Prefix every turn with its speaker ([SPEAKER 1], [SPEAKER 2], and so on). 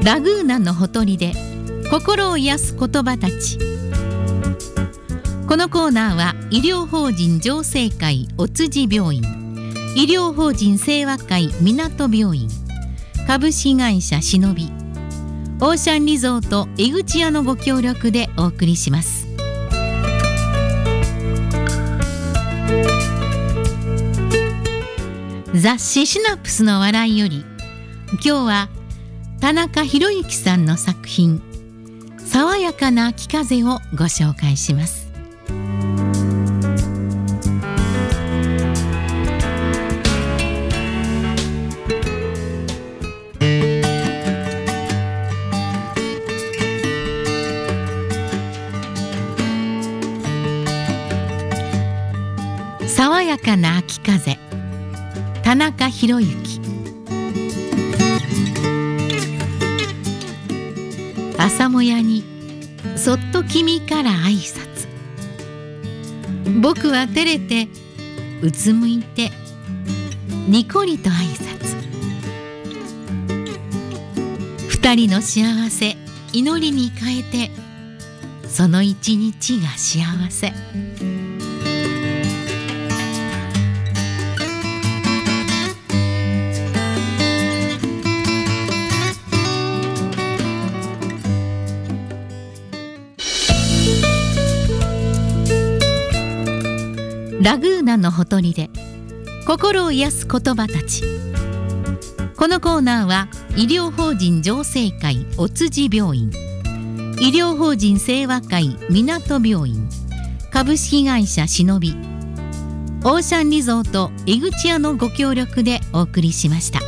[SPEAKER 1] ラグーナのほとりで心を癒す言葉たち。このコーナーは医療法人常生会お辻病院、医療法人清和会港病院、株式会社しのび、オーシャンリゾート江口屋のご協力でお送りします。雑誌シナプスの笑いより、今日は田中宏之さんの作品爽やかな秋風をご紹介します。爽やかな秋風、田中宏之。朝もやにそっと君から挨拶。僕は照れてうつむいてにこりと挨拶。二人の幸せ祈りに変えて、その一日が幸せ。ラグーナのほとりで心を癒す言葉たち。このコーナーは医療法人常生会お辻病院、医療法人清和会港病院、株式会社しのび、オーシャンリゾート江口屋のご協力でお送りしました。